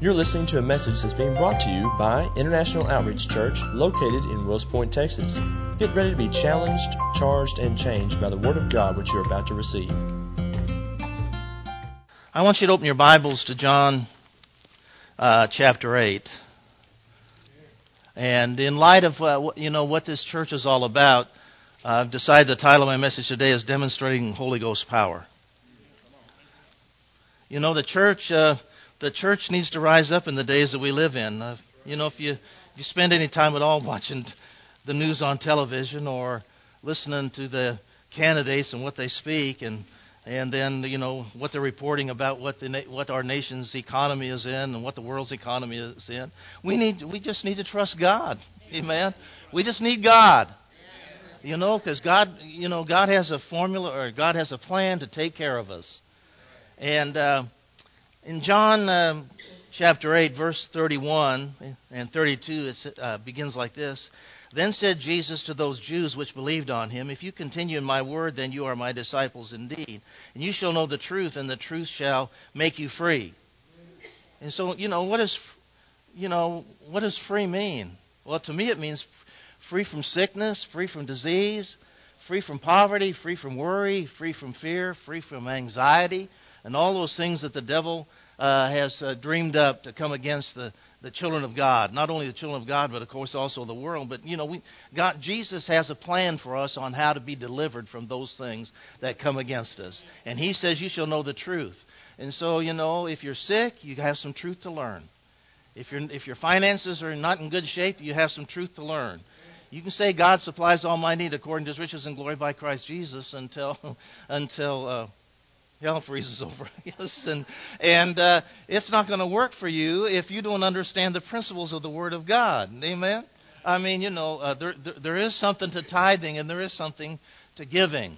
You're listening to a message that's being brought to you by International Outreach Church, located in Wills Point, Texas. Get ready to be challenged, charged, and changed by the Word of God which you're about to receive. I want you to open your Bibles to John chapter 8. And in light of what this church is all about, I've decided the title of my message today is Demonstrating Holy Ghost Power. You know, the church needs to rise up in the days that we live in. If you spend any time at all watching the news on television or listening to the candidates and what they speak, and then what they're reporting about what our nation's economy is in and what the world's economy is in, we just need to trust God. Amen. We just need God. Because God has a formula, or God has a plan to take care of us. And in John chapter 8, verse 31 and 32, it begins like this. Then said Jesus to those Jews which believed on him, if you continue in my word, then you are my disciples indeed. And you shall know the truth, and the truth shall make you free. And so, what does free mean? Well, to me it means free from sickness, free from disease, free from poverty, free from worry, free from fear, free from anxiety, and all those things that the devil has dreamed up to come against the children of God. Not only the children of God, but of course also the world. But Jesus has a plan for us on how to be delivered from those things that come against us. And he says you shall know the truth. And so, if you're sick, you have some truth to learn. If your finances are not in good shape, you have some truth to learn. You can say God supplies all my need according to his riches and glory by Christ Jesus until hell freezes over, yes, and it's not going to work for you if you don't understand the principles of the Word of God. Amen. I mean, there is something to tithing, and there is something to giving.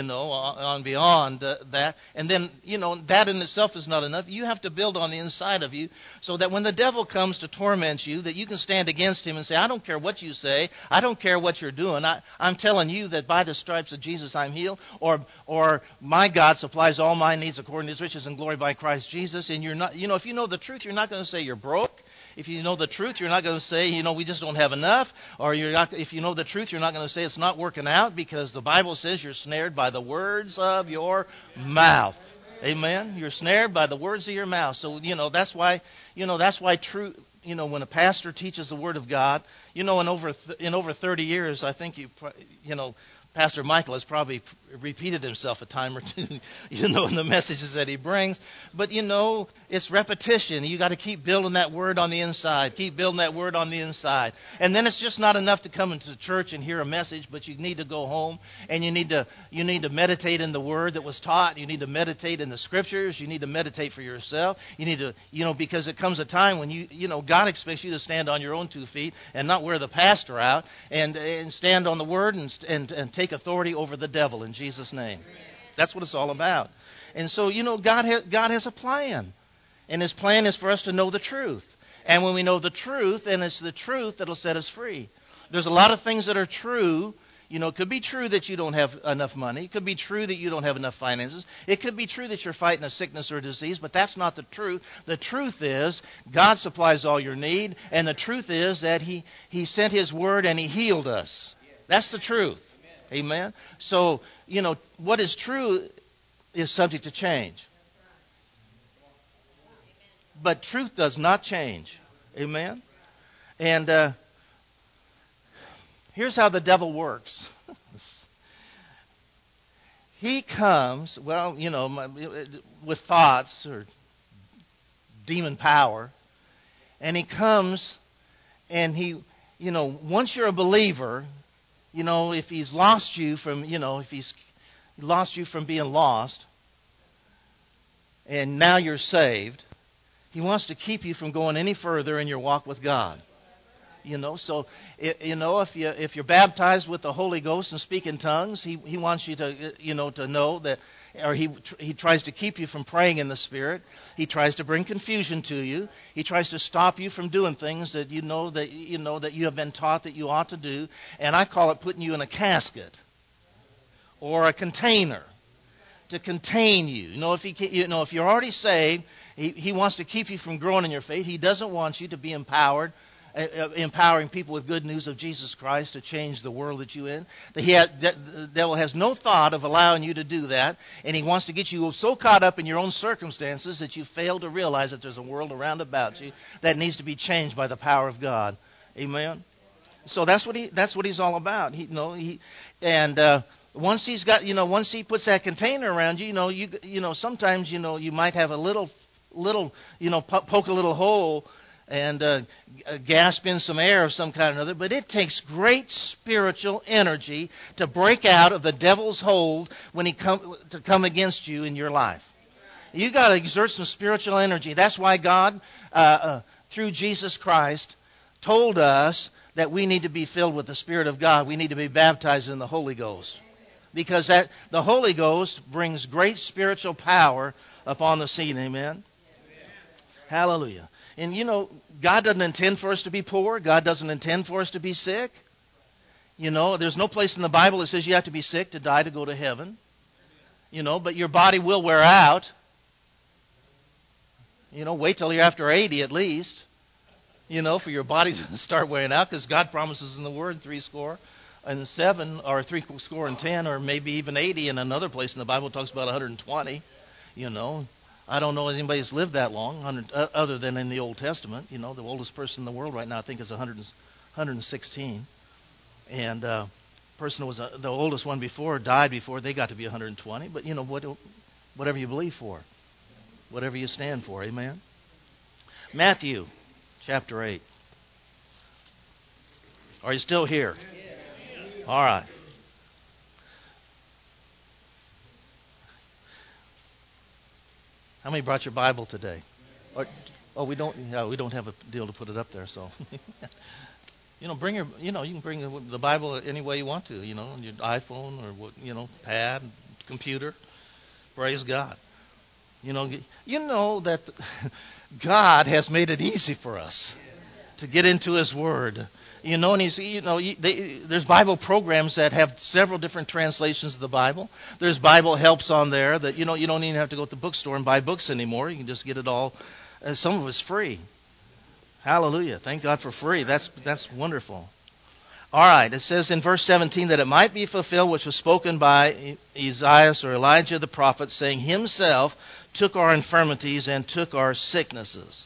On beyond that. And then, that in itself is not enough. You have to build on the inside of you so that when the devil comes to torment you, that you can stand against him and say, I don't care what you say. I don't care what you're doing. I'm telling you that by the stripes of Jesus I'm healed. Or my God supplies all my needs according to his riches and glory by Christ Jesus. And you're not, if you know the truth, you're not going to say you're broke. If you know the truth, you're not going to say, we just don't have enough. Or if you know the truth, you're not going to say it's not working out, because the Bible says you're snared by the words of your mouth. Amen. You're snared by the words of your mouth. So, that's why true, when a pastor teaches the Word of God, in over 30 years, I think Pastor Michael has probably repeated himself a time or two, in the messages that he brings. But, it's repetition. You got to keep building that word on the inside. Keep building that word on the inside. And then it's just not enough to come into church and hear a message, but you need to go home and you need to meditate in the word that was taught. You need to meditate in the scriptures. You need to meditate for yourself. You need to, because it comes a time when God expects you to stand on your own 2 feet and not wear the pastor out, and stand on the word and take authority over the devil in Jesus' name. That's what it's all about. And so, God has a plan. And his plan is for us to know the truth. And when we know the truth, then it's the truth that will set us free. There's a lot of things that are true. It could be true that you don't have enough money. It could be true that you don't have enough finances. It could be true that you're fighting a sickness or a disease, but that's not the truth. The truth is God supplies all your need, and the truth is that he sent his word and he healed us. That's the truth. Amen. So, what is true is subject to change. But truth does not change. Amen. And here's how the devil works. He comes, with thoughts or demon power. And he comes and once you're a believer, if he's lost you from, if he's lost you from being lost, and now you're saved, he wants to keep you from going any further in your walk with God. So if you're baptized with the Holy Ghost and speak in tongues, he wants you to to know that, or he tries to keep you from praying in the Spirit. He tries to bring confusion to you. He tries to stop you from doing things that that you have been taught that you ought to do. And I call it putting you in a casket or a container to contain you. If you're already saved, He wants to keep you from growing in your faith. He doesn't want you to be empowered, empowering people with good news of Jesus Christ to change the world that you're in. The devil has no thought of allowing you to do that, and he wants to get you so caught up in your own circumstances that you fail to realize that there's a world around about you that needs to be changed by the power of God. Amen. So that's what he's all about. Once he's got, once he puts that container around you, sometimes you might have a little, poke a little hole and gasp in some air of some kind or another, but it takes great spiritual energy to break out of the devil's hold when he come against you in your life. You got to exert some spiritual energy. That's why God, through Jesus Christ, told us that we need to be filled with the Spirit of God. We need to be baptized in the Holy Ghost. Because the Holy Ghost brings great spiritual power upon the scene. Amen? Hallelujah. And God doesn't intend for us to be poor. God doesn't intend for us to be sick. There's no place in the Bible that says you have to be sick to die to go to heaven. But your body will wear out. Wait till you're after 80 at least. For your body to start wearing out, because God promises in the Word 70 or 10, or maybe even 80. And another place in the Bible talks about 120. I don't know if anybody's lived that long, other than in the Old Testament. The oldest person in the world right now I think is 116, and person was the oldest one died before they got to be 120. But whatever you believe for, whatever you stand for. Amen. Matthew chapter 8. Are you still here? All right. How many brought your Bible today? We don't have a deal to put it up there, so bring your you can bring the Bible any way you want to, on your iPhone or pad, computer. Praise God. That God has made it easy for us to get into His Word. And there's Bible programs that have several different translations of the Bible. There's Bible helps on there that you don't even have to go to the bookstore and buy books anymore. You can just get it all. Some of it's free. Hallelujah! Thank God for free. That's wonderful. All right. It says in verse 17 that it might be fulfilled which was spoken by Isaiah or Elijah the prophet, saying, Himself took our infirmities and took our sicknesses.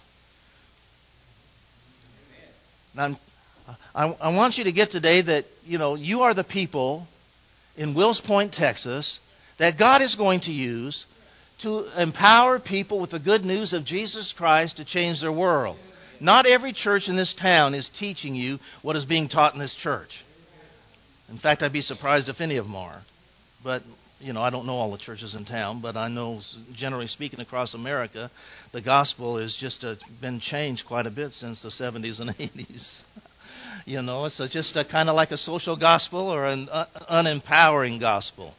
Now, I want you to get today that, you are the people in Wills Point, Texas, that God is going to use to empower people with the good news of Jesus Christ to change their world. Not every church in this town is teaching you what is being taught in this church. In fact, I'd be surprised if any of them are. But, I don't know all the churches in town, but I know, generally speaking, across America, the gospel has just been changed quite a bit since the 70s and 80s. It's just kind of like a social gospel or an unempowering gospel.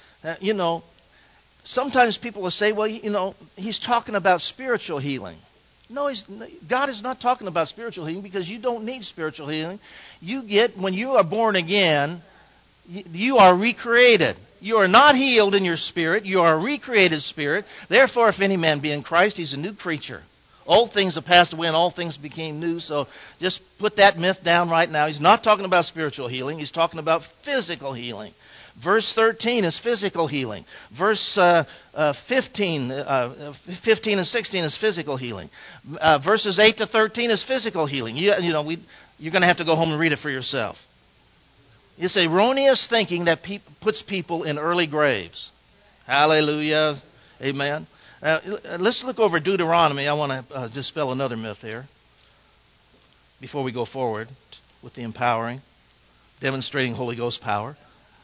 Sometimes people will say, well, he's talking about spiritual healing. No, God is not talking about spiritual healing, because you don't need spiritual healing. When you are born again, you are recreated. You are not healed in your spirit. You are a recreated spirit. Therefore, if any man be in Christ, he's a new creature. Old things have passed away and all things became new. So just put that myth down right now. He's not talking about spiritual healing. He's talking about physical healing. Verse 13 is physical healing. Verse 15 and 16 is physical healing. Verses 8 to 13 is physical healing. You're going to have to go home and read it for yourself. It's erroneous thinking that puts people in early graves. Hallelujah. Amen. Let's look over Deuteronomy. I want to dispel another myth here before we go forward with the empowering, demonstrating Holy Ghost power.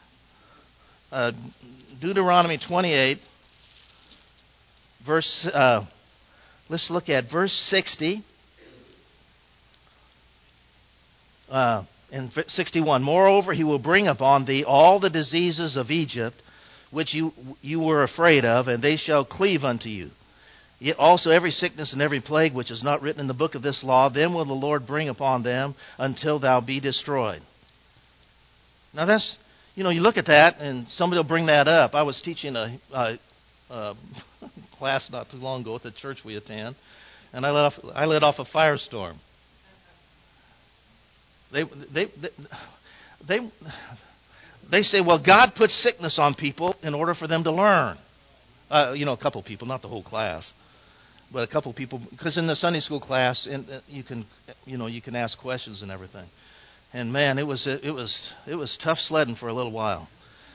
Deuteronomy 28, let's look at verse 60 and 61. Moreover, he will bring upon thee all the diseases of Egypt, which you were afraid of, and they shall cleave unto you. Yet also every sickness and every plague which is not written in the book of this law, them will the Lord bring upon them until thou be destroyed. Now that's, you look at that and somebody will bring that up. I was teaching a class not too long ago at the church we attend, and I let off a firestorm. They say, well, God puts sickness on people in order for them to learn. A couple people, not the whole class, but a couple people, because in the Sunday school class, you can ask questions and everything. And man, it was tough sledding for a little while.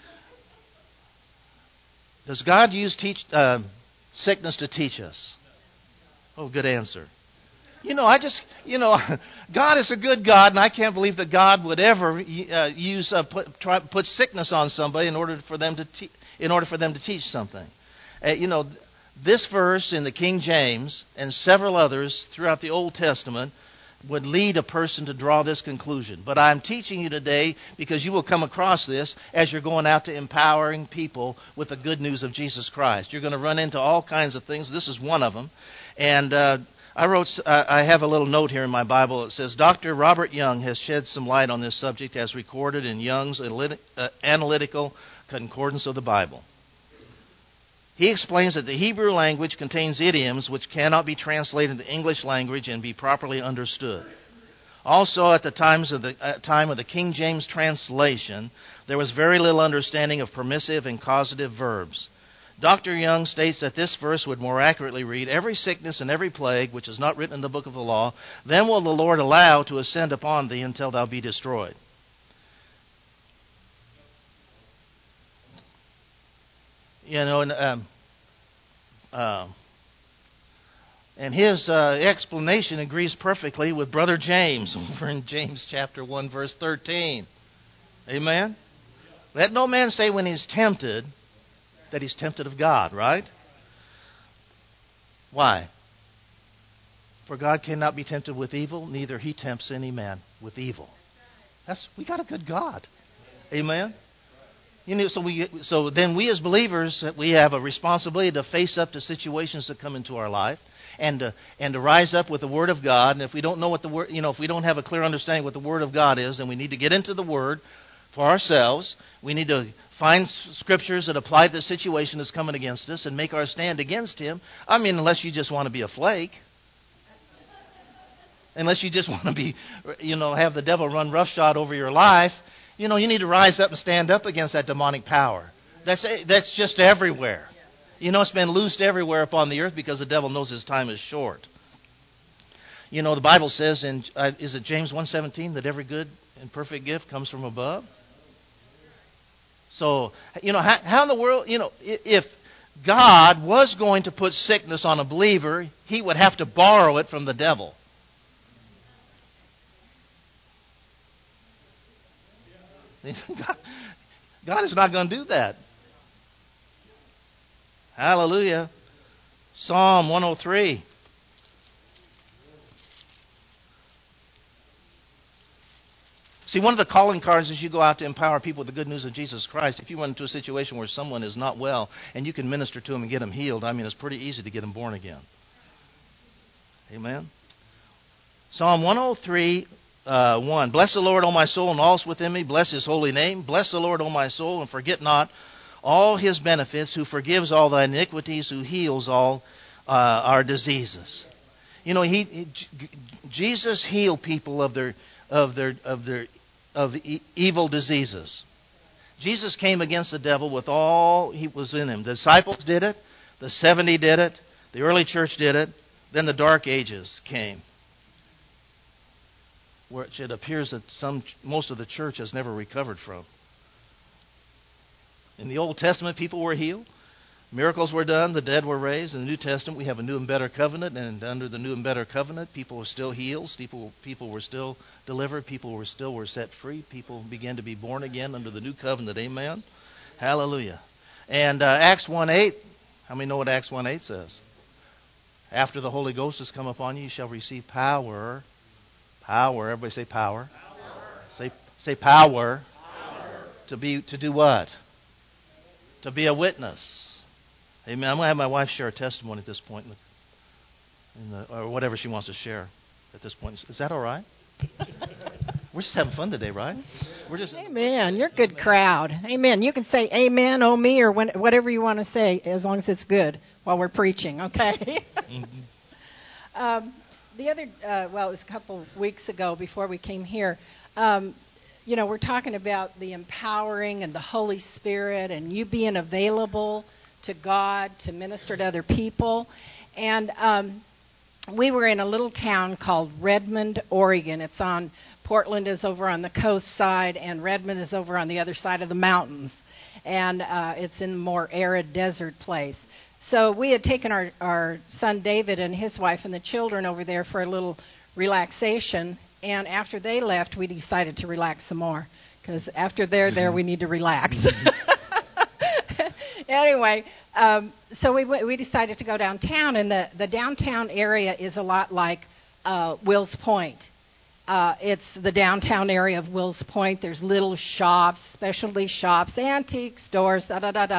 Does God use sickness to teach us? Oh, good answer. God is a good God, and I can't believe that God would ever put sickness on somebody in order for them to teach something. This verse in the King James and several others throughout the Old Testament would lead a person to draw this conclusion. But I'm teaching you today because you will come across this as you're going out to empowering people with the good news of Jesus Christ. You're going to run into all kinds of things. This is one of them. And I have a little note here in my Bible. It says, Dr. Robert Young has shed some light on this subject as recorded in Young's Analytical Concordance of the Bible. He explains that the Hebrew language contains idioms which cannot be translated into the English language and be properly understood. Also, at the time of the King James translation, there was very little understanding of permissive and causative verbs. Dr. Young states that this verse would more accurately read, every sickness and every plague which is not written in the book of the law, then will the Lord allow to ascend upon thee until thou be destroyed. And his explanation agrees perfectly with Brother James over in James chapter 1, verse 13. Amen? Let no man say when he's tempted that he's tempted of God, right? Why? For God cannot be tempted with evil, neither he tempts any man with evil. We got a good God. Amen? So then we as believers, we have a responsibility to face up to situations that come into our life and to rise up with the Word of God. And if we don't know what the Word, if we don't have a clear understanding what the Word of God is, then we need to get into the Word for ourselves. We need to find scriptures that apply to the situation that's coming against us and make our stand against Him. I mean, unless you just want to be a flake. Unless you just want to be, have the devil run roughshod over your life. You need to rise up and stand up against that demonic power. That's just everywhere. It's been loosed everywhere upon the earth because the devil knows his time is short. The Bible says is it James 1:17 that every good and perfect gift comes from above? So, how in the world, if God was going to put sickness on a believer, He would have to borrow it from the devil. God is not going to do that. Hallelujah. Psalm 103. See, one of the calling cards as you go out to empower people with the good news of Jesus Christ, if you run into a situation where someone is not well and you can minister to them and get them healed, it's pretty easy to get them born again. Amen. Psalm 103. 1. Bless the Lord, O my soul, and all that's within me. Bless His holy name. Bless the Lord, O my soul, and forget not all His benefits, who forgives all thy iniquities, who heals all our diseases. Jesus healed people of evil diseases. Jesus came against the devil with all he was in him. The disciples did it. The 70 did it. The early church did it. Then the Dark Ages came, which it appears that most of the church has never recovered from. In the Old Testament, people were healed. Miracles were done. The dead were raised. In the New Testament, we have a new and better covenant. And under the new and better covenant, people were still healed. People were still delivered. People were set free. People began to be born again under the new covenant. Amen? Hallelujah. And Acts 1:8, how many know what Acts 1:8 says? After the Holy Ghost has come upon you, you shall receive power. Power. Everybody say power. Power. Say power. Power. To do what? To be a witness. Amen. I'm going to have my wife share a testimony at this point, or whatever she wants to share at this point. Is that all right? We're just having fun today, right? We're just. Amen. You're a good crowd. Amen. You can say amen, oh me, or whatever you want to say, as long as it's good while we're preaching, okay? The other, it was a couple of weeks ago before we came here, we're talking about the empowering and the Holy Spirit and you being available to God to minister to other people. And we were in a little town called Redmond, Oregon. It's on, Portland is over on the coast side, and Redmond is over on the other side of the mountains. And it's in a more arid desert place. So we had taken our son David and his wife and the children over there for a little relaxation. And after they left, we decided to relax some more. Because after they're there, we need to relax. Anyway, so we decided to go downtown. And the downtown area is a lot like Wills Point. It's the downtown area of Wills Point. There's little shops, specialty shops, antique stores,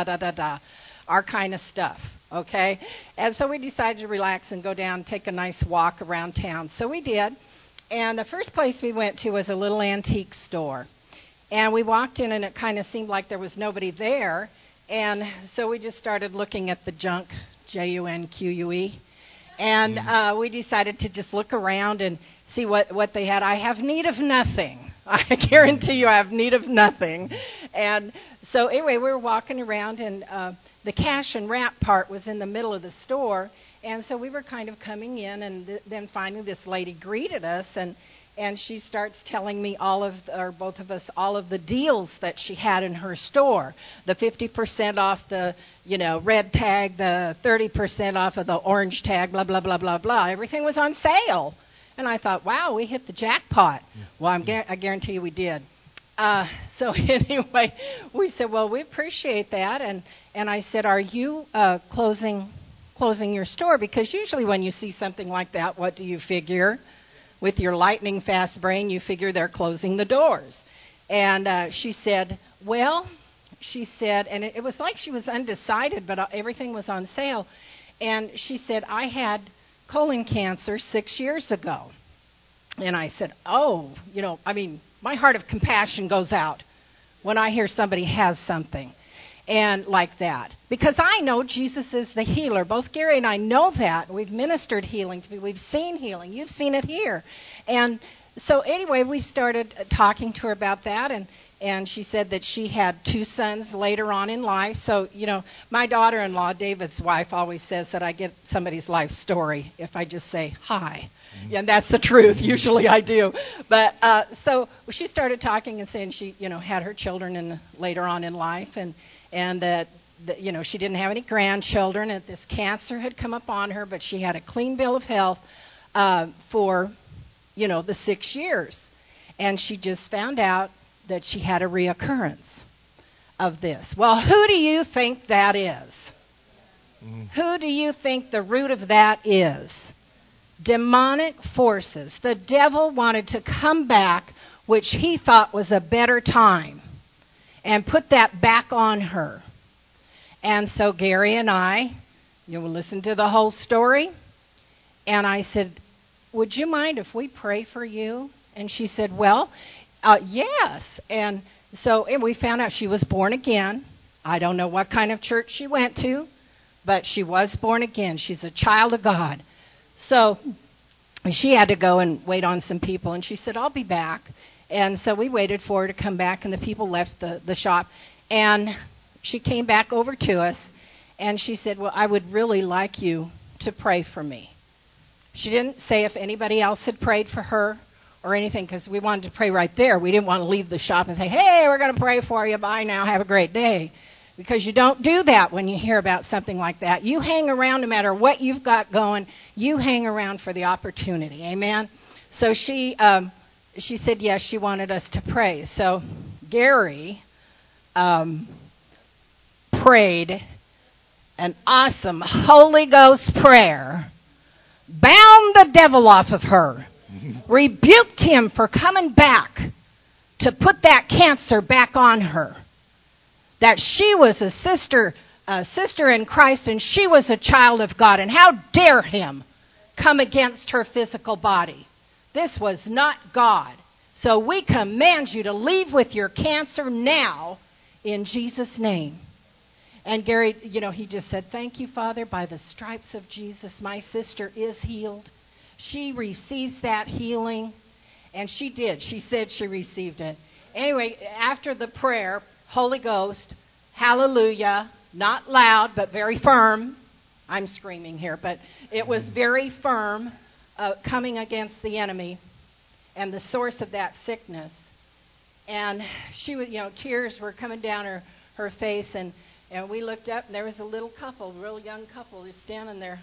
our kind of stuff, okay? And so we decided to relax and go down, take a nice walk around town. So we did. And the first place we went to was a little antique store. And we walked in, and it kind of seemed like there was nobody there. And so we just started looking at the junk, Junque. And we decided to just look around and see what they had. I have need of nothing. I guarantee you I have need of nothing. And so anyway, we were walking around, and the cash and wrap part was in the middle of the store. And so we were kind of coming in, and then finally this lady greeted us, and she starts telling me both of us, all of the deals that she had in her store. The 50% off the, red tag, the 30% off of the orange tag, blah, blah, blah, blah, blah. Everything was on sale. And I thought, wow, we hit the jackpot. Well, I guarantee you we did. So anyway, we said, well, we appreciate that. And I said, are you closing your store? Because usually when you see something like that, what do you figure? With your lightning fast brain, you figure they're closing the doors. And she said, and it was like she was undecided, but everything was on sale. And she said, I had colon cancer 6 years ago. And I said, my heart of compassion goes out when I hear somebody has something and like that. Because I know Jesus is the healer. Both Gary and I know that. We've ministered healing to people. We've seen healing. You've seen it here. And so anyway, we started talking to her about that, and she said that she had 2 sons later on in life. So, my daughter-in-law, David's wife, always says that I get somebody's life story if I just say hi. And that's the truth. Usually I do. But so she started talking and saying she, had her children later on in life, and that she didn't have any grandchildren, and this cancer had come upon her, but she had a clean bill of health for, the 6 years. And she just found out that she had a reoccurrence of this. Well, who do you think that is? Who do you think the root of that is? Demonic forces. The devil wanted to come back, which he thought was a better time, and put that back on her. And so Gary and I, will listen to the whole story. And I said, would you mind if we pray for you? And she said, well, yes. And so we found out she was born again. I don't know what kind of church she went to, but she was born again. She's a child of God. So she had to go and wait on some people. And she said, I'll be back. And so we waited for her to come back, and the people left the shop. And she came back over to us, and she said, well, I would really like you to pray for me. She didn't say if anybody else had prayed for her or anything, because we wanted to pray right there. We didn't want to leave the shop and say, hey, we're going to pray for you. Bye now. Have a great day. Because you don't do that when you hear about something like that. You hang around no matter what you've got going. You hang around for the opportunity. Amen? So she said yes, she wanted us to pray. So Gary prayed an awesome Holy Ghost prayer, bound the devil off of her, rebuked him for coming back to put that cancer back on her, that she was a sister in Christ, and she was a child of God, and how dare him come against her physical body. This was not God. So we command you to leave with your cancer now in Jesus' name. And Gary, he just said, thank you, Father. By the stripes of Jesus, my sister is healed. She receives that healing. And she did. She said she received it. Anyway, after the prayer, Holy Ghost, hallelujah, not loud, but very firm. I'm screaming here, but it was very firm, coming against the enemy and the source of that sickness. And she was, tears were coming down her face, and we looked up, and there was a little couple, real young couple, just standing there.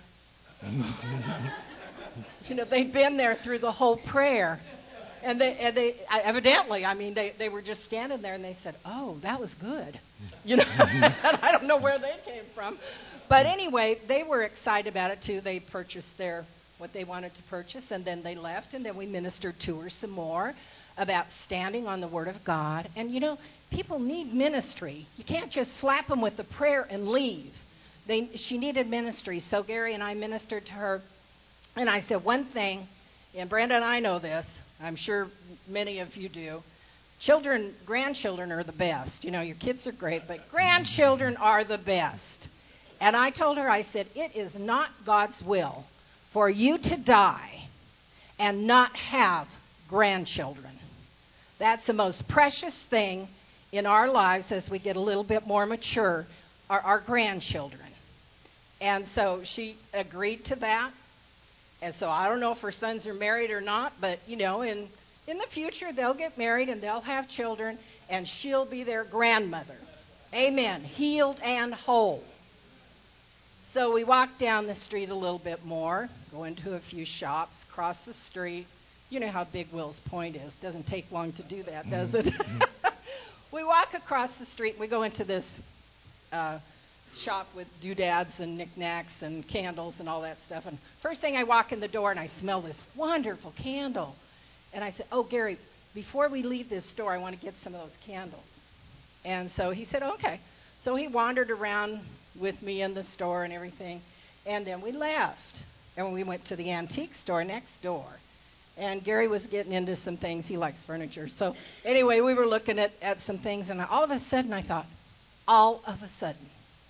They'd been there through the whole prayer. And they evidently, they were just standing there, and they said, oh, that was good. I don't know where they came from. But anyway, they were excited about it, too. They purchased what they wanted to purchase, and then they left, and then we ministered to her some more about standing on the Word of God. And, people need ministry. You can't just slap them with the prayer and leave. She needed ministry. So Gary and I ministered to her, and I said one thing, and Brenda and I know this. I'm sure many of you do. Grandchildren are the best. Your kids are great, but grandchildren are the best. And I told her, I said, it is not God's will for you to die and not have grandchildren. That's the most precious thing in our lives as we get a little bit more mature, are our grandchildren. And so she agreed to that. And so I don't know if her sons are married or not, but, in the future they'll get married and they'll have children, and she'll be their grandmother. Amen. Healed and whole. So we walked down the street a little bit more, go into a few shops, cross the street. You know how big Wills Point is. Doesn't take long to do that, does it? We walk across the street, and we go into this shop with doodads and knickknacks and candles and all that stuff. And first thing, I walk in the door, and I smell this wonderful candle. And I said, oh, Gary, before we leave this store, I want to get some of those candles. And so he said, okay. So he wandered around with me in the store and everything. And then we left. And we went to the antique store next door. And Gary was getting into some things. He likes furniture. So anyway, we were looking at some things. And all of a sudden, I thought, all of a sudden,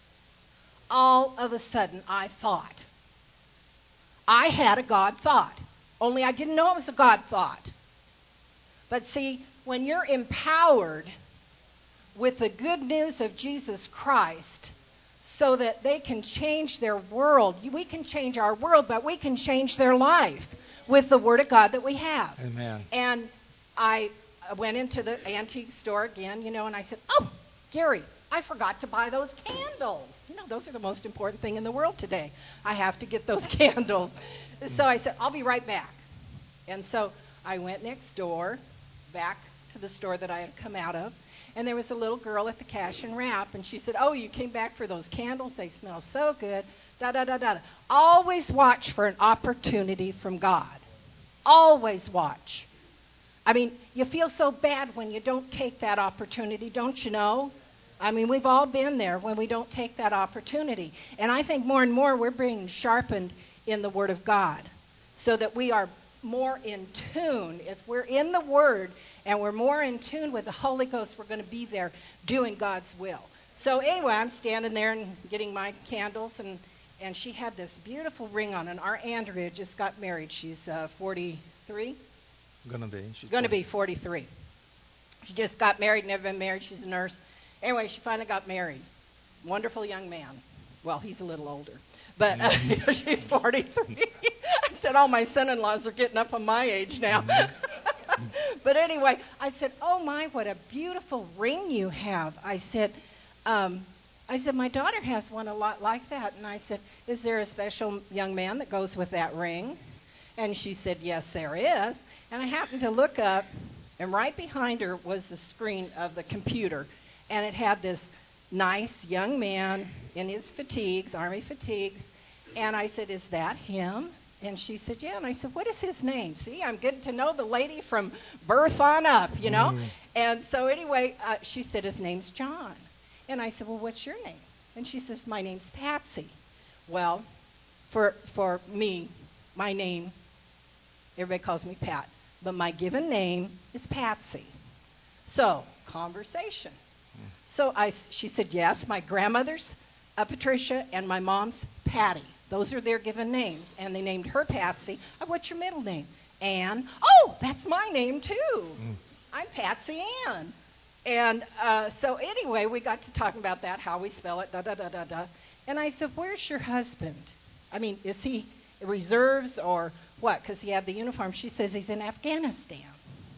I thought. I had a God thought. Only I didn't know it was a God thought. But see, when you're empowered with the good news of Jesus Christ so that they can change their world, we can change our world, but we can change their life with the Word of God that we have. Amen. And I went into the antique store again, and I said, oh, Gary, I forgot to buy those candles. Those are the most important thing in the world today. I have to get those candles. So I said, I'll be right back. And so I went next door, back to the store that I had come out of, and there was a little girl at the cash and wrap, and she said, oh, you came back for those candles? They smell so good. Da-da-da-da. Always watch for an opportunity from God. Always watch. You feel so bad when you don't take that opportunity, don't you know? We've all been there when we don't take that opportunity. And I think more and more we're being sharpened in the Word of God so that we are more in tune. If we're in the Word and we're more in tune with the Holy Ghost, we're going to be there doing God's will. So anyway, I'm standing there and getting my candles, and she had this beautiful ring on. And our Andrea just got married. She's 43. She's going to be 43. She just got married, never been married. She's a nurse. Anyway, she finally got married. Wonderful young man. Well, he's a little older. But she's 43. I said, all my son-in-laws are getting up on my age now. But anyway, I said, oh, my, what a beautiful ring you have. I said, my daughter has one a lot like that. And I said, is there a special young man that goes with that ring? And she said, yes, there is. And I happened to look up, and right behind her was the screen of the computer. And it had this nice young man in his fatigues, army fatigues. And I said, is that him? And she said, yeah. And I said, what is his name? See, I'm getting to know the lady from birth on up, And so anyway, she said, his name's John. And I said, well, what's your name? And she says, my name's Patsy. Well, for me, my name, everybody calls me Pat. but my given name is Patsy. So, conversation. So she said, yes, my grandmother's Patricia and my mom's Patty. Those are their given names. And they named her Patsy. What's your middle name? Ann. Oh, that's my name too. I'm Patsy Ann. And so anyway, we got to talking about that, how we spell it, da-da-da-da-da. And I said, where's your husband? I mean, is he reserves or what? Because he had the uniform. She says he's in Afghanistan.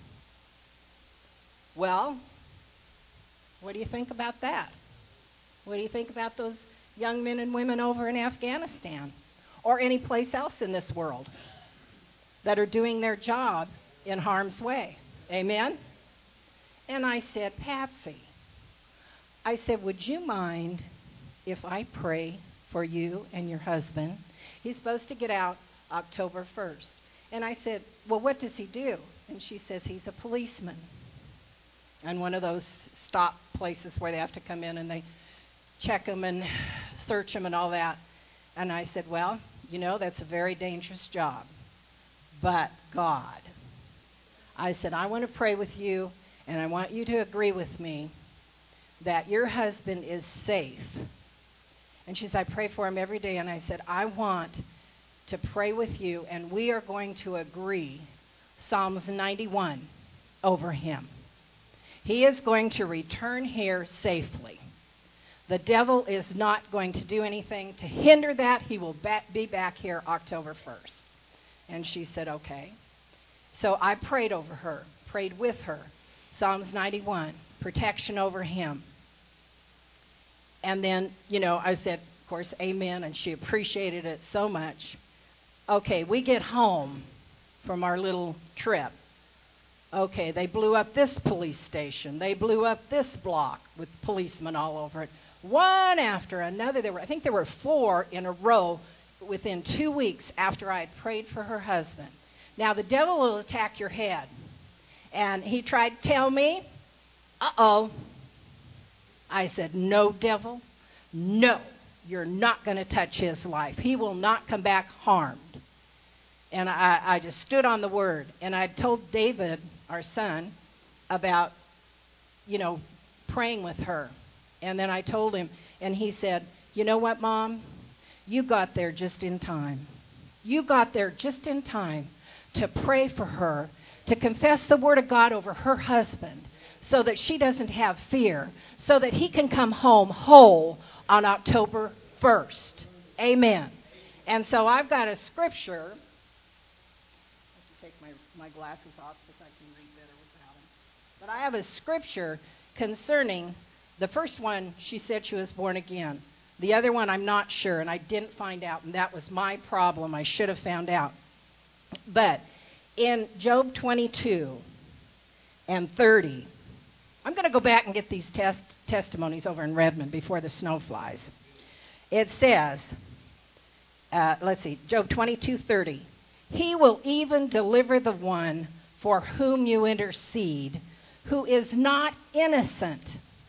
Well, what do you think about that? What do you think about those young men and women over in Afghanistan or any place else in this world that are doing their job in harm's way? Amen? And I said, Patsy, I said, would you mind if I pray for you and your husband? He's supposed to get out October 1st. And I said, well, what does he do? And she says, he's a policeman. And one of those stop places where they have to come in and they check them and search them and all that. And I said, well, you know, that's a very dangerous job. But God, I said, I want to pray with you, and I want you to agree with me that your husband is safe. And she said, I pray for him every day. And I said, I want to pray with you, and we are going to agree Psalms 91 over him. He is going to return here safely. The devil is not going to do anything to hinder that. He will be back here October 1st. And she said, okay. So I prayed over her, prayed with her. Psalms 91, protection over him. And then, you know, I said, of course, amen, and she appreciated it so much. Okay, we get home from our little trip. Okay, they blew up this police station. They blew up this block with policemen all over it. One after another. I think there were 4 in a row within 2 weeks after I had prayed for her husband. Now, the devil will attack your head. And he tried to tell me, uh-oh. I said, no, devil, no. You're not going to touch his life. He will not come back harmed. And I just stood on the word. And I told David, our son, about, you know, praying with her. And then I told him, and he said, you know what, Mom? You got there just in time. You got there just in time to pray for her, to confess the word of God over her husband so that she doesn't have fear, so that he can come home whole on October 1st. Amen. And so I've got a scripture. I have to take my glasses off because I can read better without them. But I have a scripture concerning the first one. She said she was born again. The other one I'm not sure, and I didn't find out, and that was my problem. I should have found out. But in Job 22 and 30, I'm going to go back and get these testimonies over in Redmond before the snow flies. It says, let's see, Job 22:30. He will even deliver the one for whom you intercede, who is not innocent.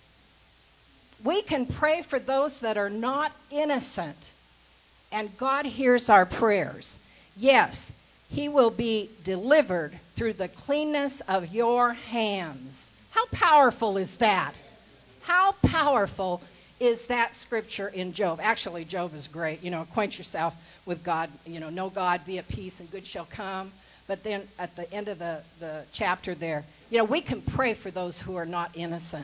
We can pray for those that are not innocent, and God hears our prayers. Yes, he will be delivered through the cleanness of your hands. How powerful is that? How powerful is that scripture in Job? Actually, Job is great. You know, acquaint yourself with God. You know God, be at peace, and good shall come. But then at the end of the chapter there, you know, we can pray for those who are not innocent.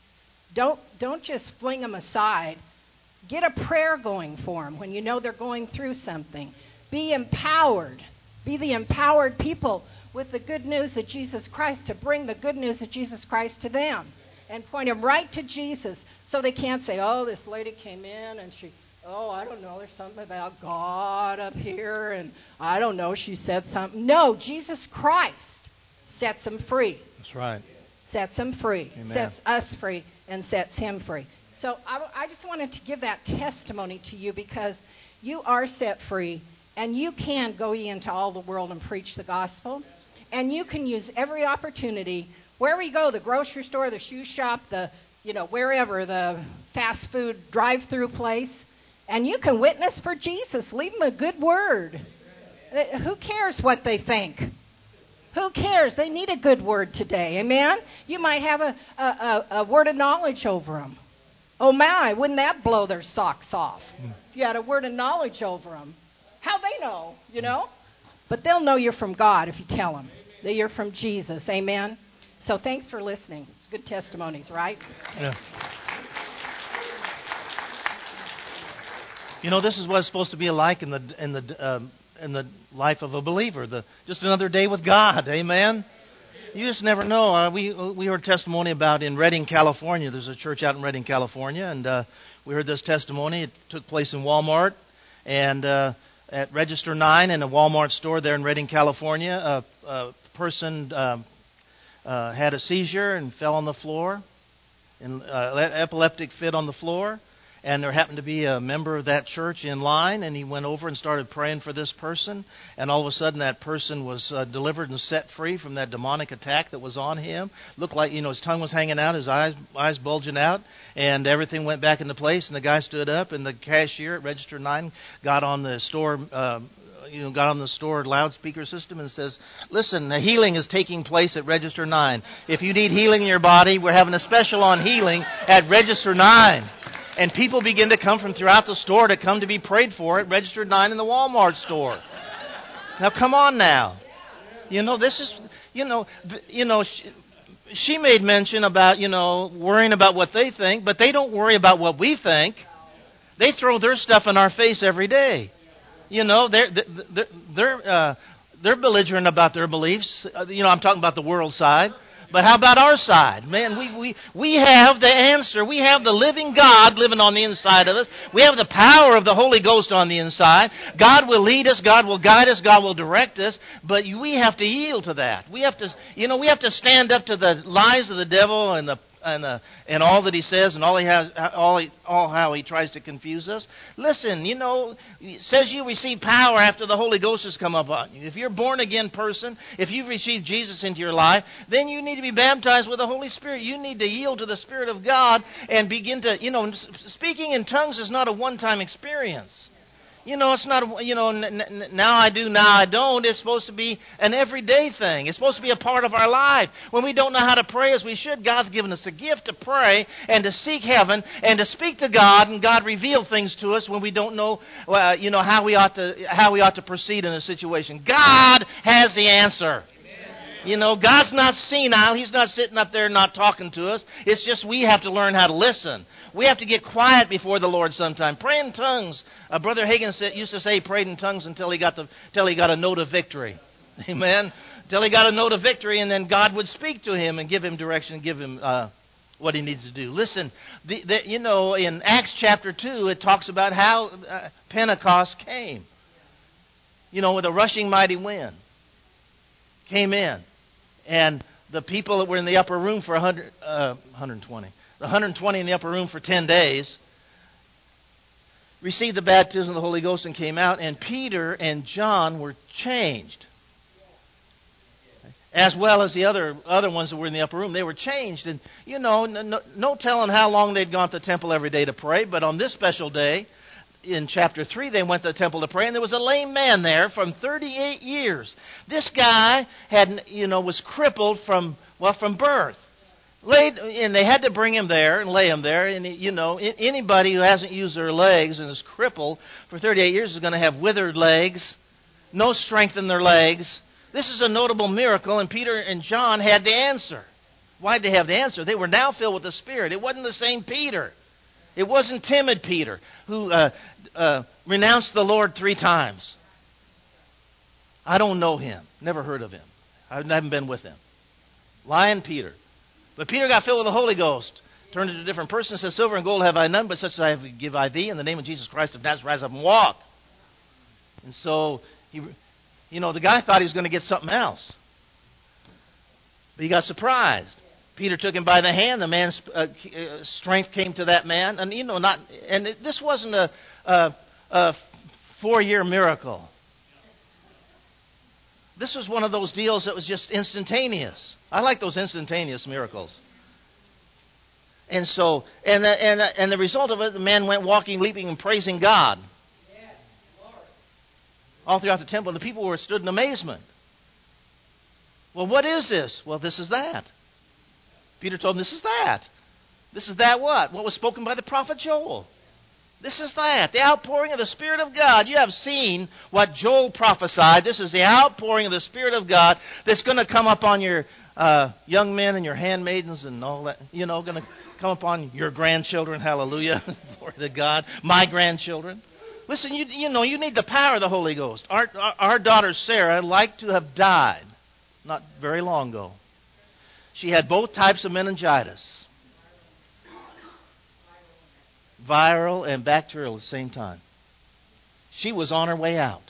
Don't just fling them aside. Get a prayer going for them when you know they're going through something. Be empowered. Be the empowered people with the good news of Jesus Christ, to bring the good news of Jesus Christ to them and point them right to Jesus, so they can't say, oh, this lady came in and I don't know, there's something about God up here, and I don't know, she said something. No, Jesus Christ sets them free. That's right. Sets them free. Amen. Sets us free and sets him free. So I just wanted to give that testimony to you, because you are set free, and you can go ye into all the world and preach the gospel. And you can use every opportunity, wherever you go, the grocery store, the shoe shop, wherever, the fast food drive-through place, and you can witness for Jesus. Leave them a good word. Who cares what they think? Who cares? They need a good word today. Amen? You might have a word of knowledge over them. Oh, my, wouldn't that blow their socks off? If you had a word of knowledge over them. How they know, you know? But they'll know you're from God if you tell them that you're from Jesus. Amen? So thanks for listening. It's good testimonies, right? Yeah. You know, this is what it's supposed to be like in the life of a believer. Just another day with God. Amen. You just never know. We heard testimony about in Redding, California. There's a church out in Redding, California, and we heard this testimony. It took place in Walmart, and at Register 9 in a Walmart store there in Redding, California, a person had a seizure and fell on the floor, an epileptic fit on the floor. And there happened to be a member of that church in line, and he went over and started praying for this person. And all of a sudden, that person was delivered and set free from that demonic attack that was on him. Looked like, his tongue was hanging out, his eyes bulging out, and everything went back into place. And the guy stood up, and the cashier at Register 9 got on the store loudspeaker system and says, "Listen, the healing is taking place at Register 9. If you need healing in your body, we're having a special on healing at Register 9. And people begin to come from throughout the store to come to be prayed for at Register 9 in the Walmart store. Now, come on now. This is, she made mention about, worrying about what they think, but they don't worry about what we think. They throw their stuff in our face every day. They're belligerent about their beliefs. I'm talking about the world side. But how about our side? Man, we have the answer. We have the living God living on the inside of us. We have the power of the Holy Ghost on the inside. God will lead us. God will guide us. God will direct us. But we have to yield to that. We have to stand up to the lies of the devil and all that he says and how he tries to confuse us. Listen, it says you receive power after the Holy Ghost has come upon you. If you're a born again person, if you've received Jesus into your life, then you need to be baptized with the Holy Spirit. You need to yield to the Spirit of God and begin to, speaking in tongues is not a one-time experience. It's not, now I do, now I don't. It's supposed to be an everyday thing. It's supposed to be a part of our life. When we don't know how to pray as we should, God's given us a gift to pray and to seek heaven and to speak to God, and God reveal things to us when we don't know, how we ought to proceed in a situation. God has the answer. God's not senile. He's not sitting up there not talking to us. It's just we have to learn how to listen. We have to get quiet before the Lord sometime. Pray in tongues. Brother Hagin used to say he prayed in tongues until he got a note of victory. Amen? Until he got a note of victory, and then God would speak to him and give him direction and give him what he needs to do. Listen, in Acts chapter 2, it talks about how Pentecost came. With a rushing mighty wind. Came in. And the people that were in the upper room for 120 in the upper room for 10 days received the baptism of the Holy Ghost and came out, and Peter and John were changed. As well as the other ones that were in the upper room. They were changed. And, no telling how long they'd gone to the temple every day to pray, but on this special day, in chapter 3, they went to the temple to pray, and there was a lame man there from 38 years. This guy was crippled from birth. And they had to bring him there and lay him there. And, anybody who hasn't used their legs and is crippled for 38 years is going to have withered legs, no strength in their legs. This is a notable miracle, and Peter and John had the answer. Why did they have the answer? They were now filled with the Spirit. It wasn't the same Peter. It wasn't timid Peter who renounced the Lord 3 times. I don't know him. Never heard of him. I haven't been with him. Lying Peter. But Peter got filled with the Holy Ghost. Turned into a different person and said, "Silver and gold have I none, but such as I have give I thee. In the name of Jesus Christ of Nazareth, rise up and walk." And so, the guy thought he was going to get something else. But he got surprised. Peter took him by the hand. The man's strength came to that man, and this wasn't a 4-year miracle. This was one of those deals that was just instantaneous. I like those instantaneous miracles. And so, and the result of it, the man went walking, leaping, and praising God all throughout the temple. The people stood in amazement. Well, what is this? Well, this is that. Peter told him, this is that. This is that what? What was spoken by the prophet Joel. This is that. The outpouring of the Spirit of God. You have seen what Joel prophesied. This is the outpouring of the Spirit of God that's going to come upon your young men and your handmaidens and all that. You know, going to come upon your grandchildren. Hallelujah. Glory to God. My grandchildren. Listen, you know, you need the power of the Holy Ghost. Our daughter Sarah liked to have died not very long ago. She had both types of meningitis. Viral and bacterial at the same time. She was on her way out.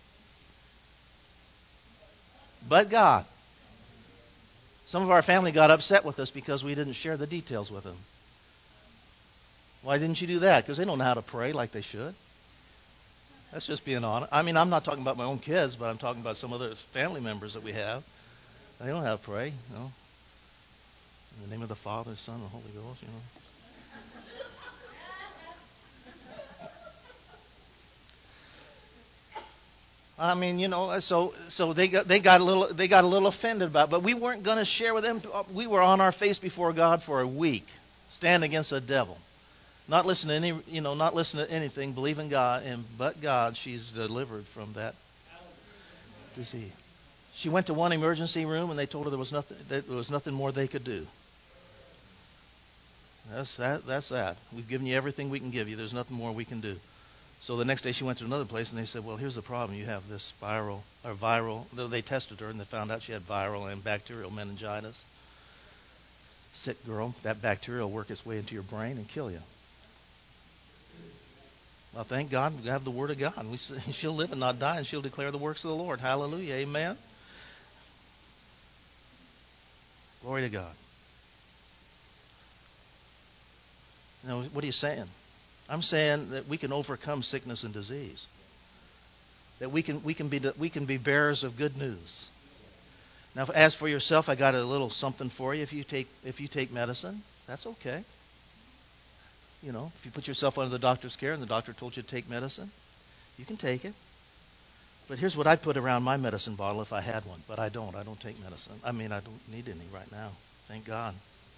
But God. Some of our family got upset with us because we didn't share the details with them. Why didn't you do that? Because they don't know how to pray like they should. That's just being honest. I mean, I'm not talking about my own kids, but I'm talking about some other family members that we have. They don't know how to pray, you know. In the name of the Father, Son, and the Holy Ghost, you know. I mean, you know, so they got a little offended about it, but we weren't going to share with them. We were on our face before God for a week, stand against the devil, not listen to anything, believe in God, but God, she's delivered from that disease. She went to one emergency room and they told her there was nothing more they could do. That's that. We've given you everything we can give you. There's nothing more we can do. So the next day she went to another place and they said, well, here's the problem. You have this viral. They tested her and they found out she had viral and bacterial meningitis. Sick girl. That bacteria will work its way into your brain and kill you. Well, thank God we have the Word of God. She'll live and not die, and she'll declare the works of the Lord. Hallelujah. Amen. Glory to God. Now, what are you saying? I'm saying that we can overcome sickness and disease. That we can be bearers of good news. Now, as for yourself, I got a little something for you. If you take medicine, that's okay. You know, if you put yourself under the doctor's care and the doctor told you to take medicine, you can take it. But here's what I'd put around my medicine bottle if I had one. But I don't. I don't take medicine. I mean, I don't need any right now. Thank God.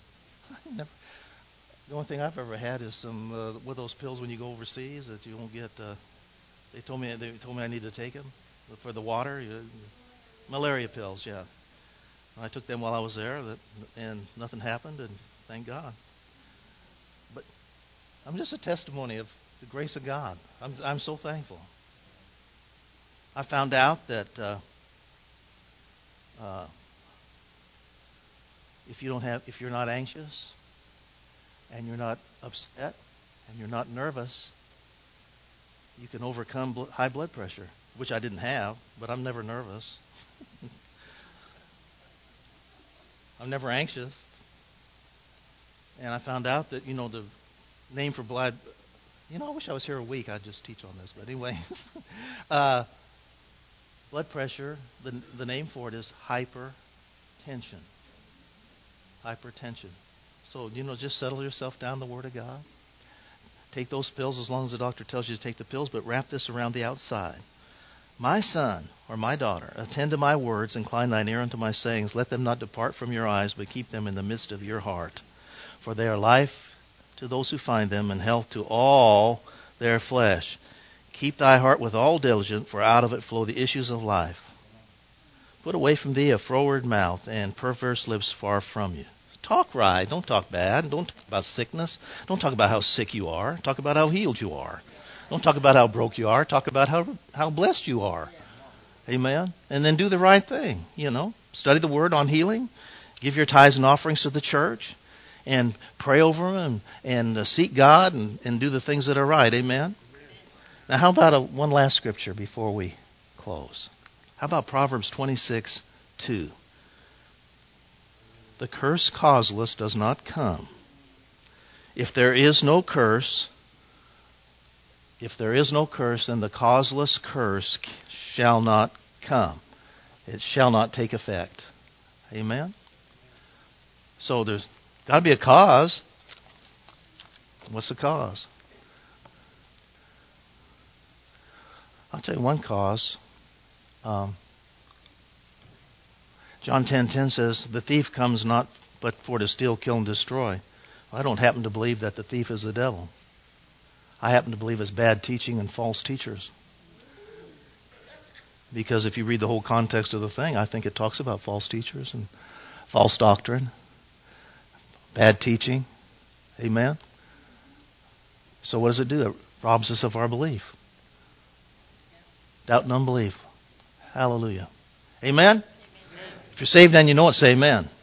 The only thing I've ever had is some with those pills when you go overseas that you won't get. They told me I need to take them for the water. Malaria pills, yeah. I took them while I was there, and nothing happened, and thank God. But I'm just a testimony of the grace of God. I'm so thankful. I found out that if you're not anxious, and you're not upset, and you're not nervous, you can overcome high blood pressure, which I didn't have, but I'm never nervous. I'm never anxious. And I found out that, the name for blood, I wish I was here a week. I'd just teach on this. But anyway, blood pressure, the name for it is hypertension. Hypertension. So, just settle yourself down the Word of God. Take those pills as long as the doctor tells you to take the pills, but wrap this around the outside. My son or my daughter, attend to my words, incline thine ear unto my sayings. Let them not depart from your eyes, but keep them in the midst of your heart. For they are life to those who find them, and health to all their flesh. Keep thy heart with all diligence, for out of it flow the issues of life. Put away from thee a froward mouth, and perverse lips far from you. Talk right. Don't talk bad. Don't talk about sickness. Don't talk about how sick you are. Talk about how healed you are. Don't talk about how broke you are. Talk about how blessed you are. Amen. And then do the right thing. Study the Word on healing. Give your tithes and offerings to the church. And pray over them and seek God and do the things that are right. Amen. Now, how about one last scripture before we close? How about Proverbs 26:2? The curse causeless does not come. If there is no curse, then the causeless curse shall not come. It shall not take effect. Amen? So there's got to be a cause. What's the cause? I'll tell you one cause. John 10:10 says, "The thief comes not but for to steal, kill, and destroy." I don't happen to believe that the thief is the devil. I happen to believe it's bad teaching and false teachers. Because if you read the whole context of the thing, I think it talks about false teachers and false doctrine, bad teaching. Amen? So what does it do? It robs us of our belief. Doubt and unbelief. Hallelujah. Amen? If you're saved and you know it, say amen.